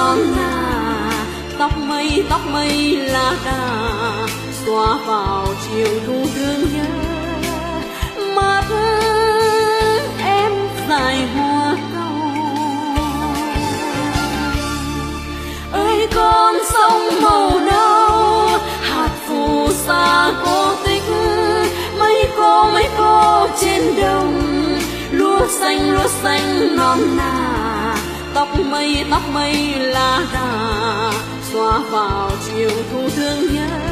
non nà. Tóc mây lá đà xóa vào chiều thu thương nhớ. Mắt em dài hoa câu ơi con sông màu nâu, hạt phù sa cô tích mấy cô trên đồng. Lúa xanh non nà, tóc mây lá đà xóa vào chiều thu thương nhớ.